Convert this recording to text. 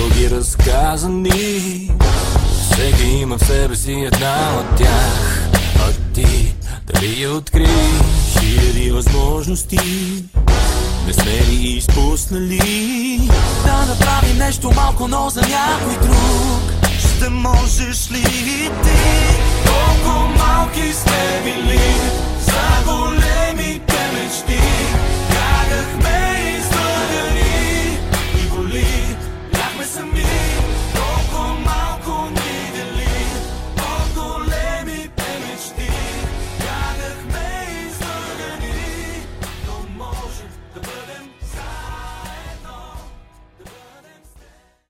други разказани. Всеки има в себе си една от тях. А ти дали я откриеш? Хиляди възможности не сме ли изпуснали? Да направим нещо малко, но за някой друг. Ще можеш ли ти? Колко малки сме били за големите мечти. Бягахме